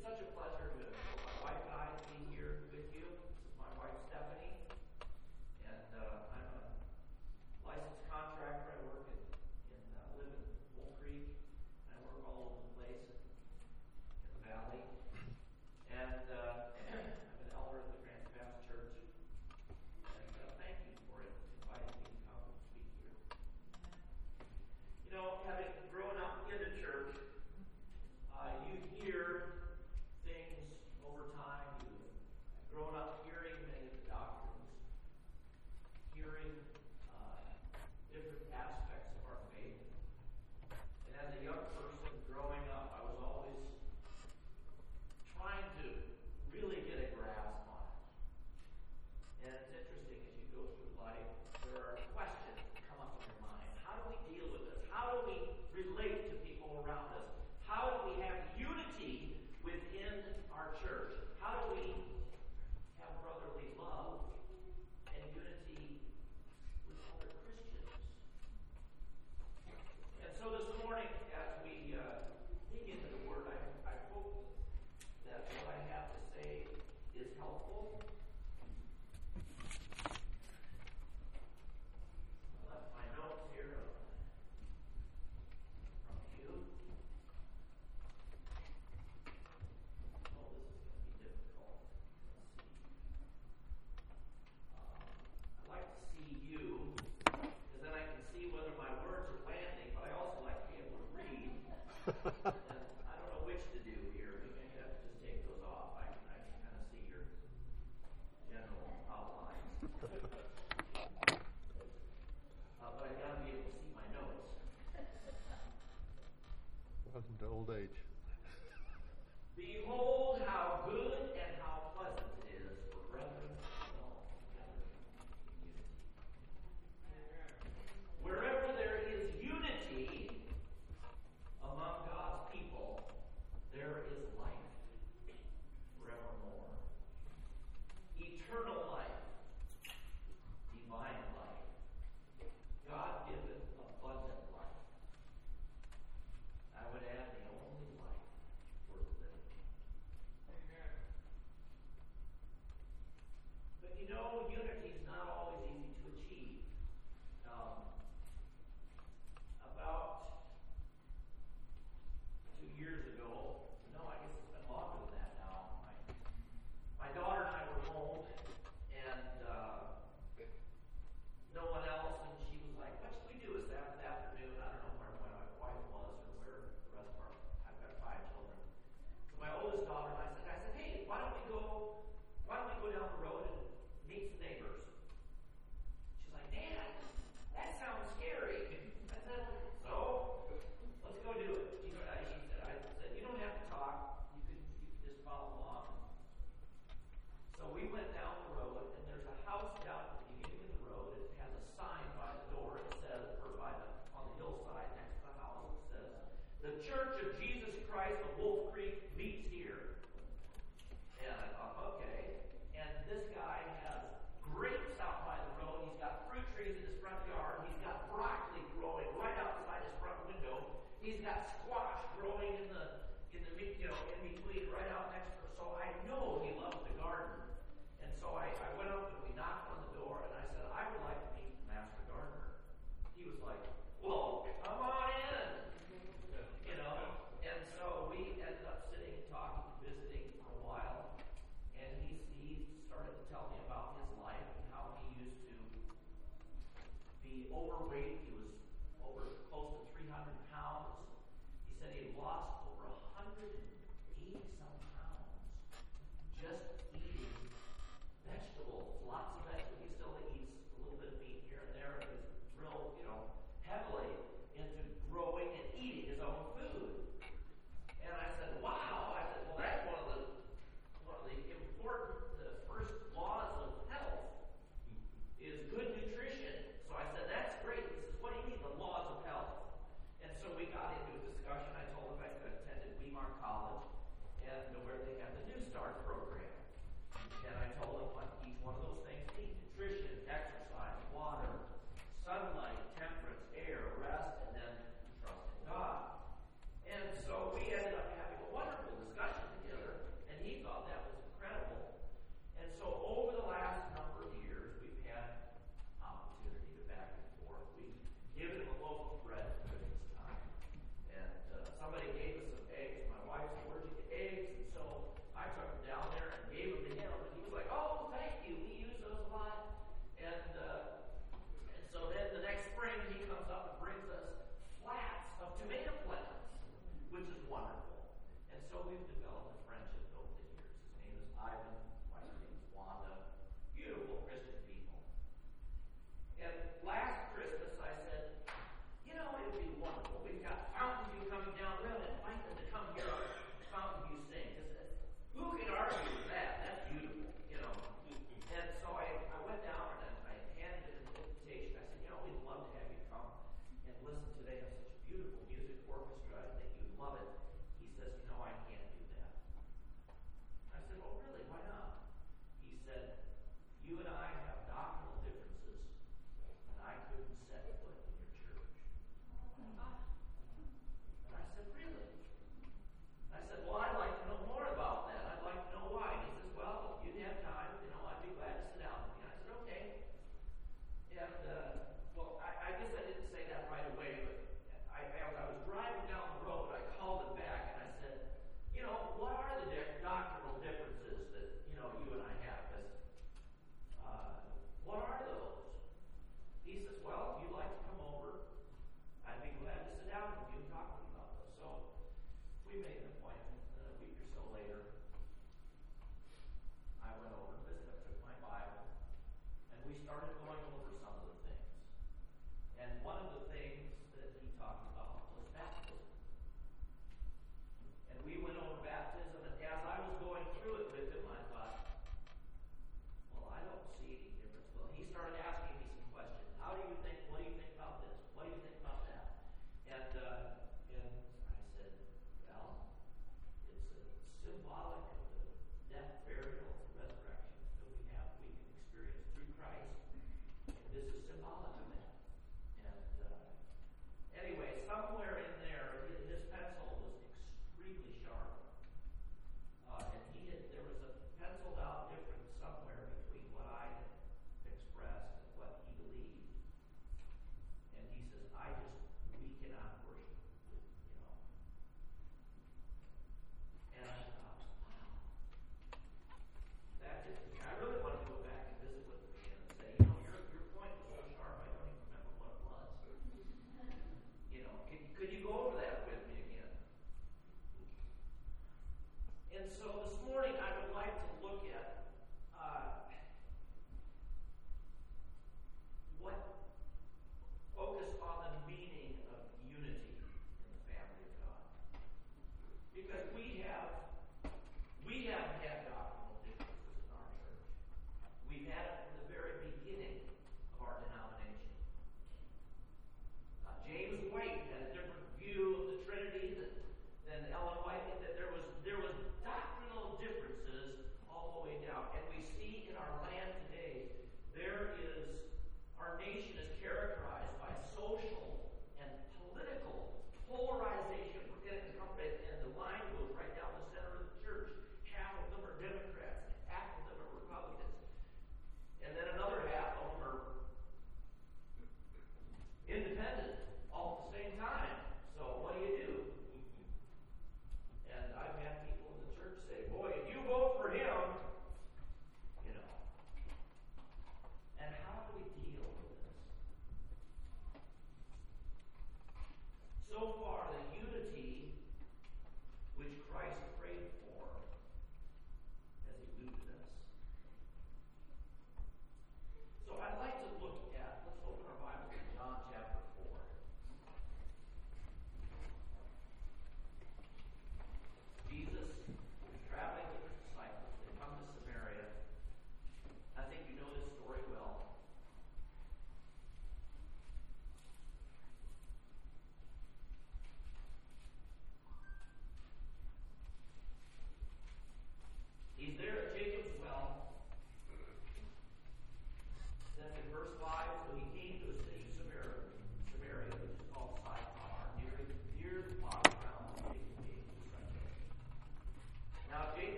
It's such a pleasure for my wife and I to be here with you. This is my wife, Stephanie, and I'm a licensed contractor. I work live in Wolf Creek, and I work all over the place in the valley. And I'm an elder at the Grand Baptist Church. And thank you for inviting me to come and speak here. You know, having grown up in the church, you hear things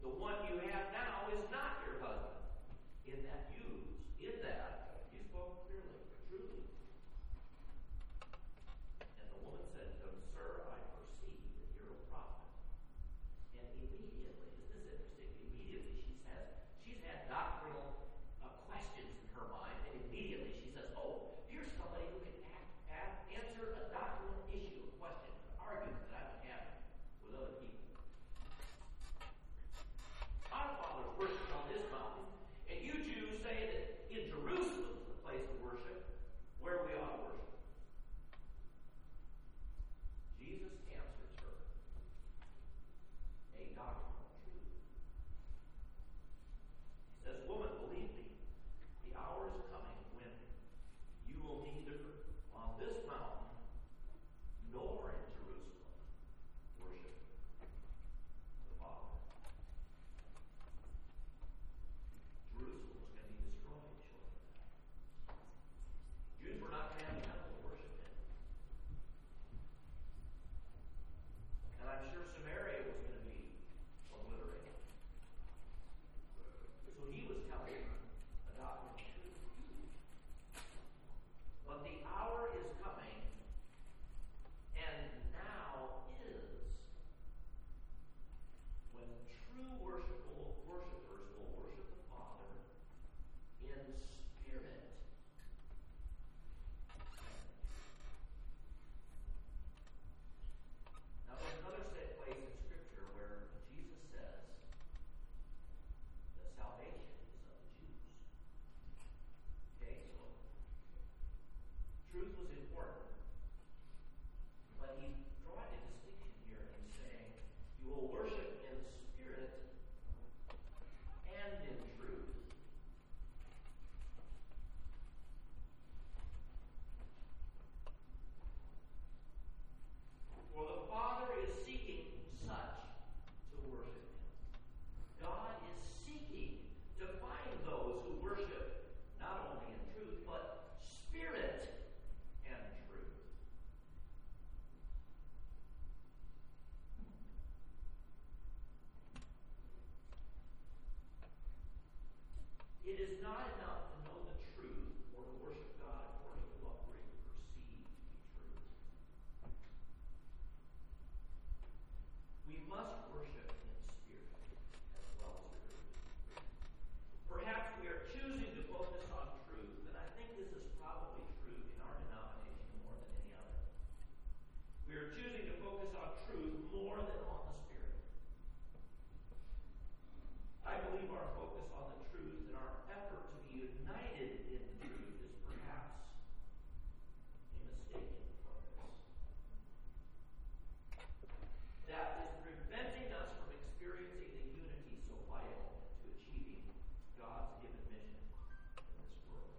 The one you have now is not your husband. In that you spoke clearly, truly. And the woman said to him, Sir, I perceive that you're a prophet. And immediately, isn't this interesting? Immediately she's had doctrinal questions in her mind, and immediately she says, oh, here's somebody who can answer a doctrinal issue, a question, an argument that I've been having with other people. Our fathers worshiped on this mountain, and you Jews say that in Jerusalem is the place of worship, where we ought to worship. Jesus answers her a doctrinal truth. He says, Woman, believe me, the hour is coming when you will neither on this mountain nor in Jerusalem worship the Father. Jerusalem was going to be destroyed shortly. Jews were not going to have a temple to worship in. And I'm sure Samaria was going to be obliterated. So he was telling her a doctrinal truth. But the hour is coming, and now is, when true worshipers will worship the Father in spirit. Now, there's another place in Scripture where Jesus says that salvation is of the Jews. Okay, so truth was important, but he's drawing a distinction here and saying you will worship in spirit and in truth. For the Father is seeking such to worship him. God is seeking to find those who worship not only in truth, but spirit and truth. It is not enough to know the truth or to worship God according to what we perceive to be true. We must worship in spirit as well as truth. Perhaps we are choosing to focus on truth, and I think this is probably true in our denomination more than any other. We are choosing to focus on truth more than on the spirit. I believe our focus on the truth and our effort to be united in the truth is perhaps a mistaken focus. That is preventing us from experiencing the unity so vital to achieving God's given mission in this world.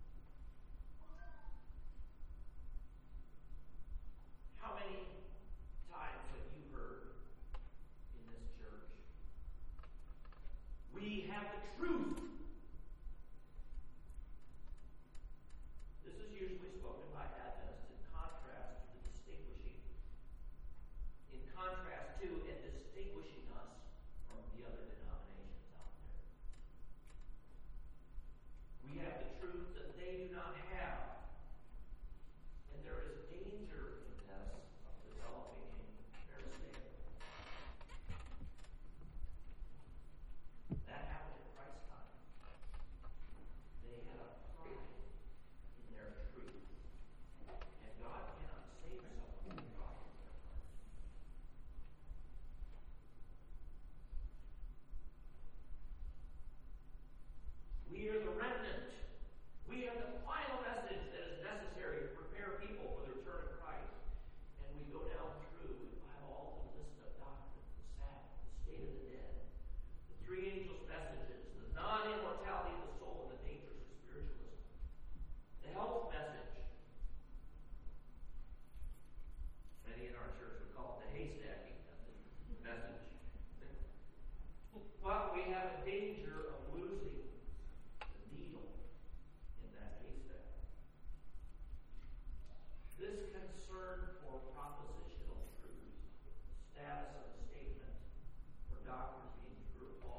How many times have you heard in this church, we have the truth? This is usually spoken by Adventists in contrast to and distinguishing us from the other denominations out there. We have the truth that they do not have. And there is danger in this of developing a Pharisaical. That happened at Christ's time. They had a pride in their truth. And God cannot save someone with pride in their heart. We are the remnant. We are the final message that is necessary to prepare people for the return of Christ. And we go down through and file all the list of doctrines, the Sabbath, the state of the dead, the three angels' messages, the non-immortality of the soul, and the dangers of spiritualism, the health message. Many in our church would call it the haystacking message. But we have a danger of losing the needle in that haystack. This concern for propositional truths, the status of a statement, or doctrines being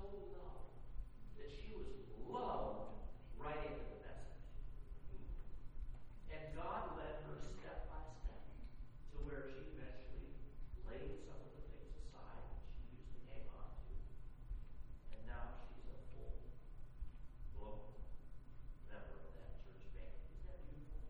loved that she was loved right into the message. And God led her step by step to where she eventually laid some of the things aside that she used to hang on to. And now she's a full global member of that church family. Isn't that beautiful?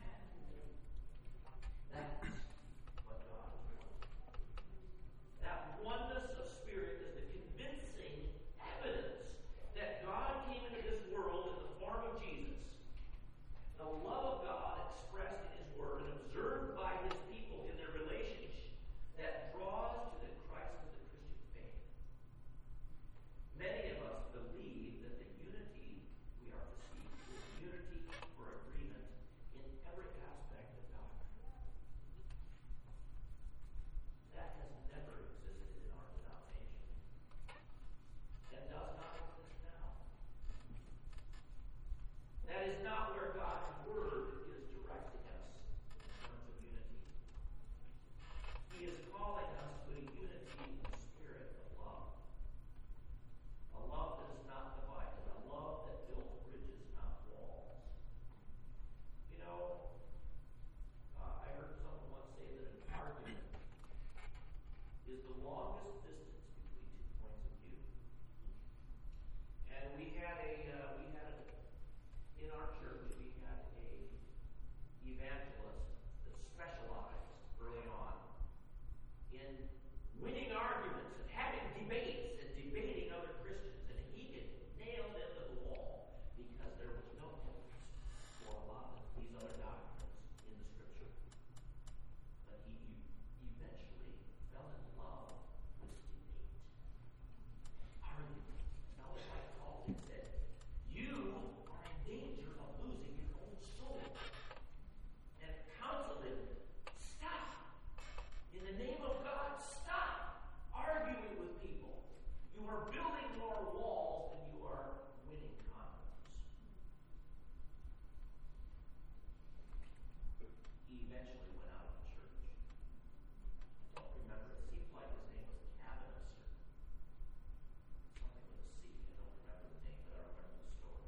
That's what God is wanting. That oneness of spirit is the convincing evidence that God came into this world in the form of Jesus. The love of God expressed in His Word and observed by His people in their relationship that draws to the Christ of the Christian faith. Many of us believe that the unity we are to seek is unity or agreement in every aspect of doctrine. That has never existed in our denomination and does not exist now. That is not where God's Word is directing us in terms of unity. He is calling us to a unity in the spirit of love. A love that is not divided. A love that builds bridges, not walls. You know, I heard someone once say that an argument is the longest distance between 2 points of view. And in our church, we had a evangelist that specialized early on in winning arguments and having debates and debating other Christians. And he could nail them to the wall because there was no evidence for a lot of these other doctrines in the Scripture. But he eventually fell in love with debate. Argument. That was like Paul said, you are in danger of losing your own soul. And counsel him, stop. In the name of God, stop arguing with people. You are building more walls than you are winning converts. He eventually went out of the church. I don't remember. It seems like his name was Cavinus or something with a C. I don't remember the name, but I remember the story.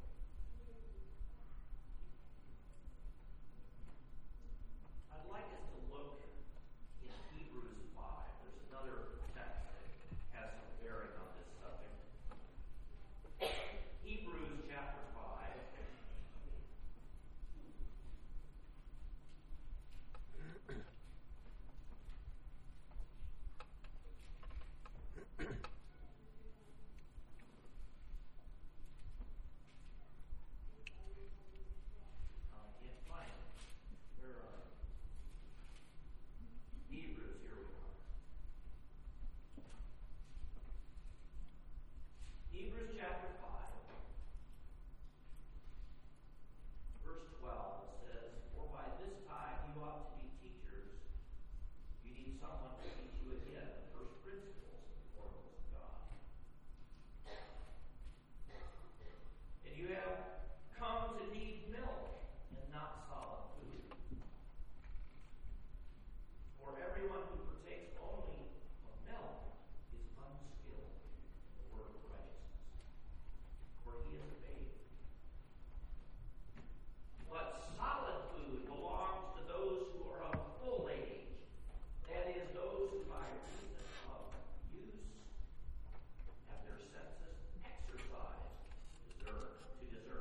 I'd like us to look in Hebrews 5. There's another text that has some bearing on this subject. Hebrews chapter 5. I can't find it. Where are we? Hebrews, here we are. Hebrews chapter 5, verse 12 says, for by this time you ought to be teachers. You need someone to teach you again the first principles of the oracles of God. And you have come to need milk and not solid food. For everyone who partakes only of milk is unskilled in the word of righteousness, for he is a babe. But solid food belongs to those who are of full age, that is, those who by reason of use have their senses exercised to discern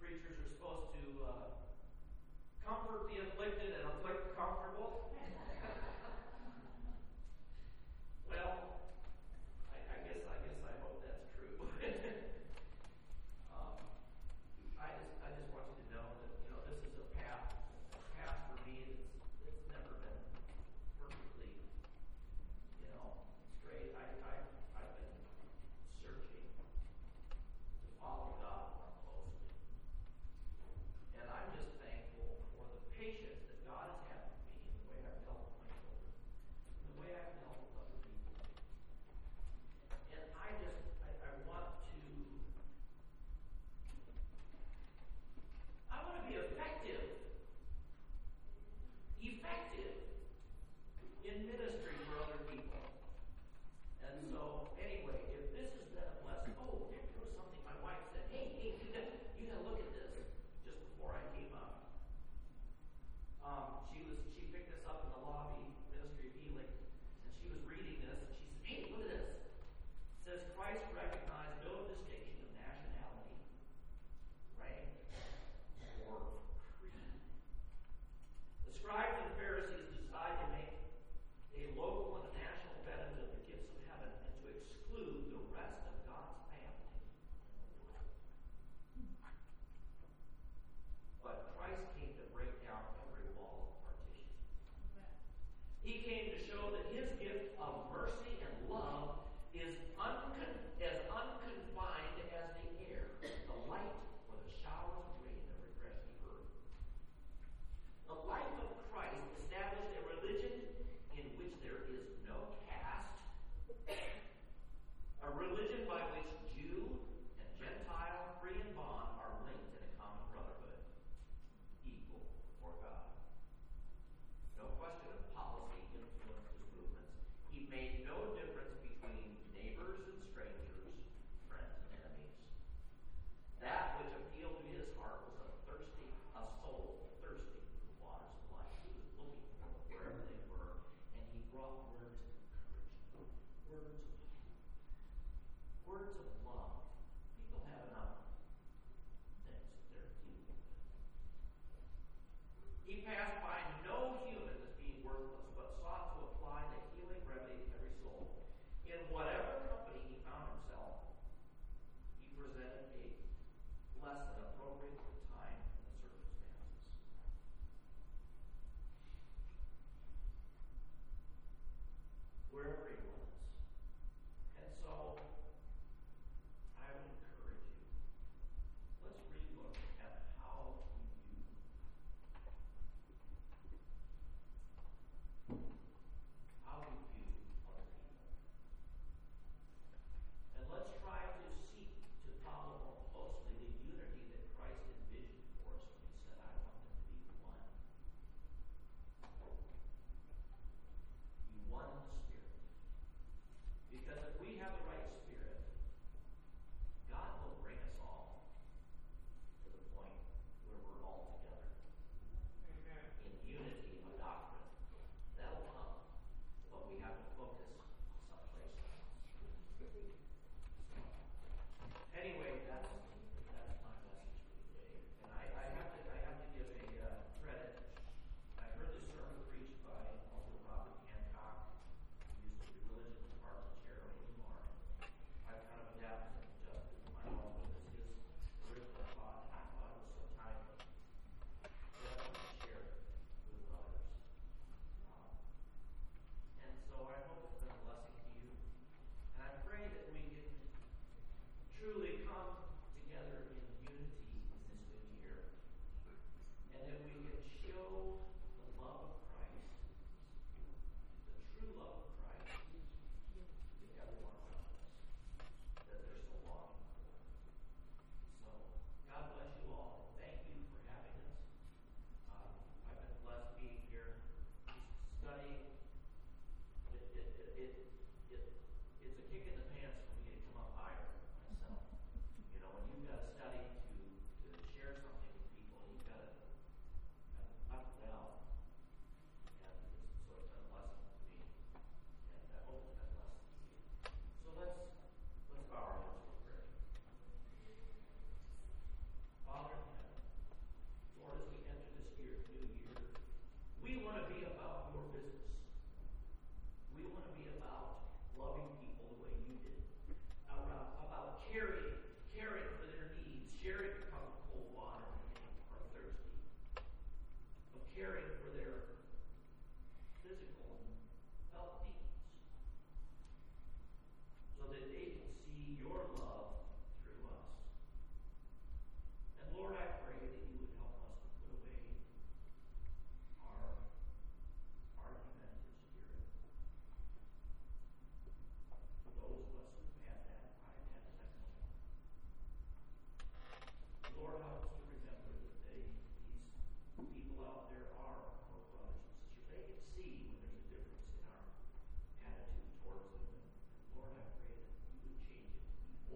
preachers are supposed to comfort the afflicted and afflict the comfortable. Well, I guess I hope that's true. I just want you to know that this is a path for me that's never been perfectly straight. I've been searching to follow God more closely, and I'm just thankful for the patience that God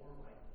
more like